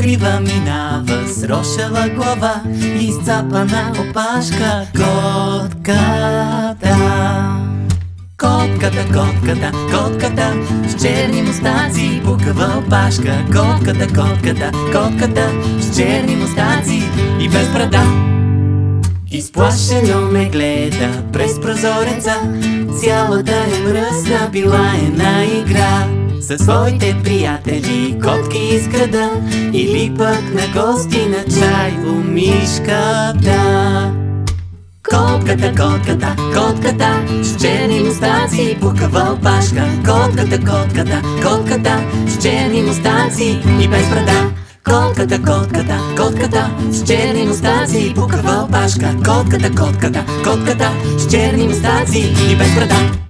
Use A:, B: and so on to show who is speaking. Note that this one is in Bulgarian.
A: покрива минава с рошава глава и изцапана опашка. Котката. Котката, котката, котката с черни мустаци и пукава опашка. Котката, котката, котката с черни мустаци и без брада. Изплашено ме гледа през прозореца, цялата е мръсна, била е на игра със своите приятели, котки из града или пък на гости на чай у мишката. Котката, котката, котката с черни мустаци и пукава опашка. Котката, котката, котката с черни мустаци и без брада. Котката, котката, котката с черни мустаци и пукава опашка. Котката, котката, котката с черни мустаци и без брада.